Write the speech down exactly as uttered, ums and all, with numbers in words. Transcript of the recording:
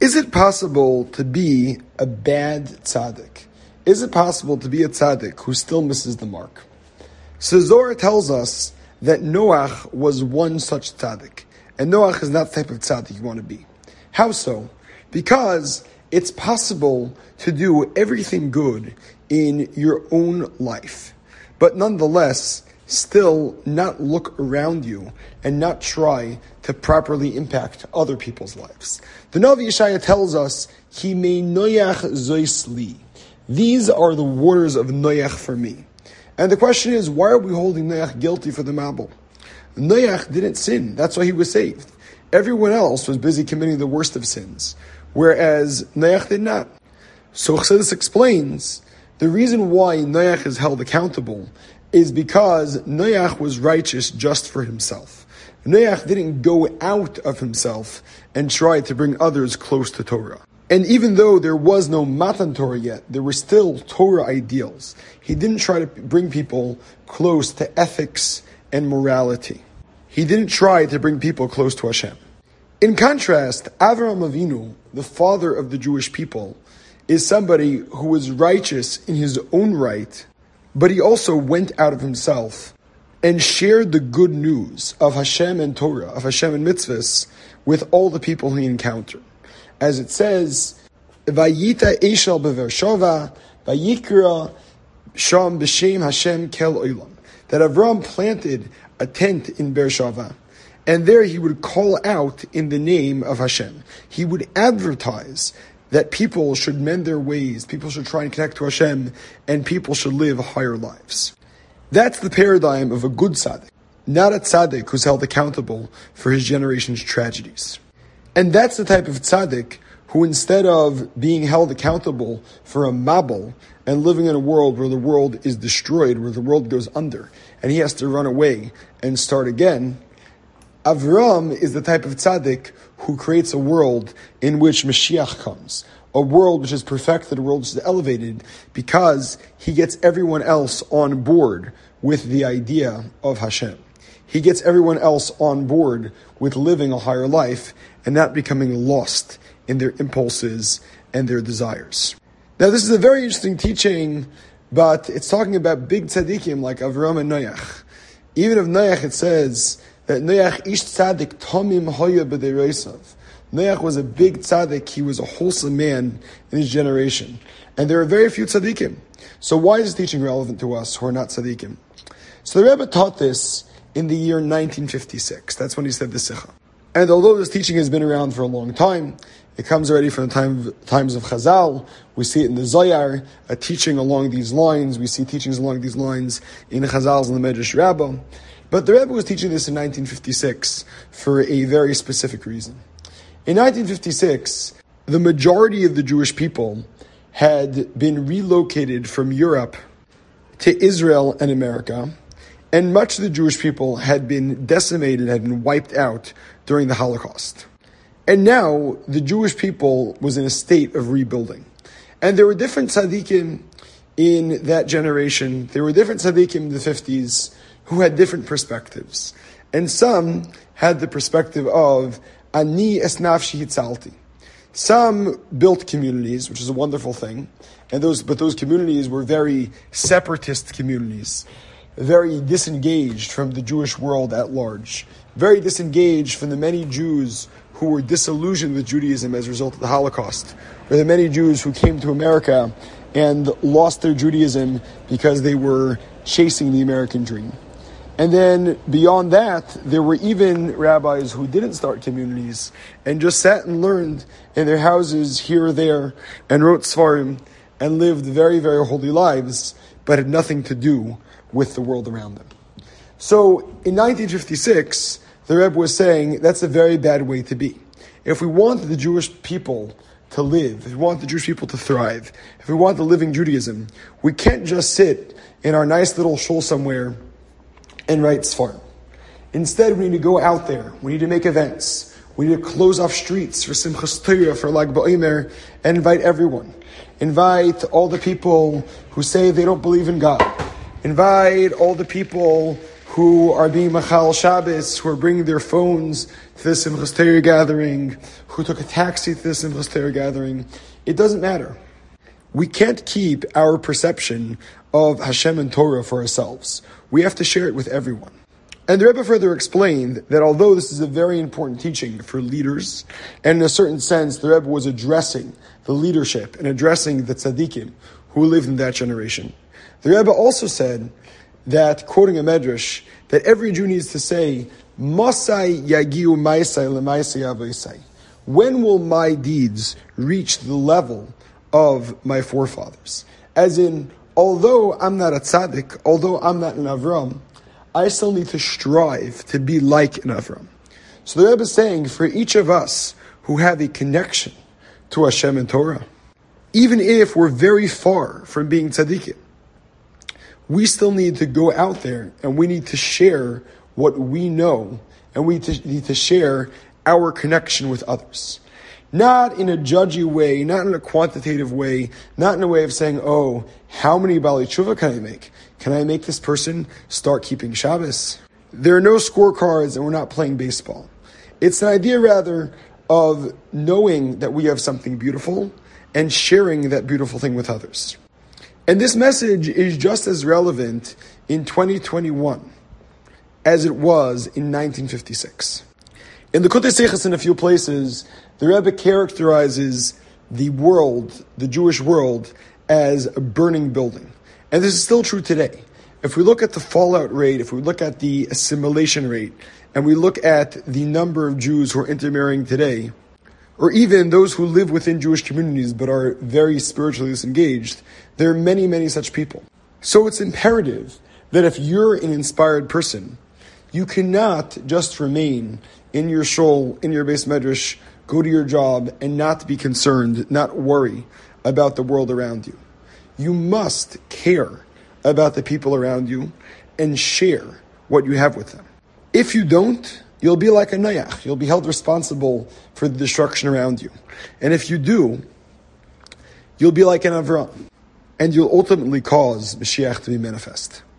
Is it possible to be a bad tzaddik? Is it possible to be a tzaddik who still misses the mark? So Zohar tells us that Noach was one such tzaddik. And Noach is not the type of tzaddik you want to be. How so? Because it's possible to do everything good in your own life, but nonetheless still not look around you and not try to properly impact other people's lives. The Navi Yeshaya tells us, Ki mei Noach zois li. These are the waters of Noach for me. And the question is, why are we holding Noach guilty for the Mabul? Noach didn't sin. That's why he was saved. Everyone else was busy committing the worst of sins, whereas Noach did not. So Chassidus explains, the reason why Noach is held accountable is because Noach was righteous just for himself. Noach didn't go out of himself and try to bring others close to Torah. And even though there was no Matan Torah yet, there were still Torah ideals. He didn't try to bring people close to ethics and morality. He didn't try to bring people close to Hashem. In contrast, Avraham Avinu, the father of the Jewish people, is somebody who was righteous in his own right, but he also went out of himself and shared the good news of Hashem and Torah, of Hashem and mitzvahs, with all the people he encountered. As it says, Vayita Eshel Bevershova, Vayikra Sham B'Shem Hashem Kel Olam. That Avram planted a tent in Beersheva, and there he would call out in the name of Hashem. He would advertise that people should mend their ways, people should try and connect to Hashem, and people should live higher lives. That's the paradigm of a good tzaddik, not a tzaddik who's held accountable for his generation's tragedies. And that's the type of tzaddik who, instead of being held accountable for a mabul and living in a world where the world is destroyed, where the world goes under, and he has to run away and start again, Avram is the type of tzaddik who creates a world in which Mashiach comes, a world which is perfected, a world which is elevated, because he gets everyone else on board with the idea of Hashem. He gets everyone else on board with living a higher life and not becoming lost in their impulses and their desires. Now, this is a very interesting teaching, but it's talking about big tzaddikim like Avram and Noach. Even of Noach, it says that Noach ish tzaddik tomim hoya b'deirosav. Noach was a big tzaddik. He was a wholesome man in his generation. And there are very few tzaddikim. So why is this teaching relevant to us who are not tzaddikim? So the Rebbe taught this in the year nineteen fifty-six. That's when he said the Sikha. And although this teaching has been around for a long time, it comes already from the time of, times of Chazal. We see it in the Zohar, a teaching along these lines. We see teachings along these lines in the Chazals and the Medrash Rabbah. But the Rebbe was teaching this in nineteen fifty-six for a very specific reason. In nineteen fifty-six, the majority of the Jewish people had been relocated from Europe to Israel and America, and much of the Jewish people had been decimated, had been wiped out during the Holocaust. And now the Jewish people was in a state of rebuilding. And there were different tzaddikim in that generation. There were different tzaddikim in the fifties who had different perspectives. And some had the perspective of Ani es nafshi hitzalti. Some built communities, which is a wonderful thing, and those but those communities were very separatist communities, very disengaged from the Jewish world at large, very disengaged from the many Jews who were disillusioned with Judaism as a result of the Holocaust, or the many Jews who came to America and lost their Judaism because they were chasing the American dream. And then beyond that, there were even rabbis who didn't start communities and just sat and learned in their houses here or there and wrote Sfarim and lived very, very holy lives, but had nothing to do with the world around them. So in nineteen fifty-six, the Rebbe was saying that's a very bad way to be. If we want the Jewish people to live, if we want the Jewish people to thrive, if we want the living Judaism, we can't just sit in our nice little shul somewhere and write Sfarim. Instead, we need to go out there. We need to make events. We need to close off streets for Simchas Torah, for Lag Ba'omer, and invite everyone. Invite all the people who say they don't believe in God. Invite all the people who are being Machal Shabbos, who are bringing their phones to the Simchas Torah gathering, who took a taxi to the Simchas Torah gathering. It doesn't matter. We can't keep our perception of Hashem and Torah for ourselves. We have to share it with everyone. And the Rebbe further explained that although this is a very important teaching for leaders, and in a certain sense the Rebbe was addressing the leadership and addressing the tzaddikim who lived in that generation, the Rebbe also said that, quoting a medrash, that every Jew needs to say, Masai yagiu maisai lemaisai avaisai. When will my deeds reach the level of my forefathers? As in, although I'm not a tzaddik, although I'm not an Avram, I still need to strive to be like an Avram. So the Rebbe is saying, for each of us who have a connection to Hashem and Torah, even if we're very far from being tzaddikim, we still need to go out there and we need to share what we know, and we need to share our connection with others. Not in a judgy way, not in a quantitative way, not in a way of saying, oh, how many Bali Tshuva can I make? Can I make this person start keeping Shabbos? There are no scorecards and we're not playing baseball. It's an idea rather of knowing that we have something beautiful and sharing that beautiful thing with others. And this message is just as relevant in twenty twenty-one as it was in nineteen fifty-six. In the Kutei Seichos, in a few places, the Rebbe characterizes the world, the Jewish world, as a burning building. And this is still true today. If we look at the fallout rate, if we look at the assimilation rate, and we look at the number of Jews who are intermarrying today, or even those who live within Jewish communities but are very spiritually disengaged, there are many, many such people. So it's imperative that if you're an inspired person, you cannot just remain in your shul, in your base medrash, go to your job, and not be concerned, not worry about the world around you. You must care about the people around you and share what you have with them. If you don't, you'll be like a Noach. You'll be held responsible for the destruction around you. And if you do, you'll be like an Avram. And you'll ultimately cause Mashiach to be manifest.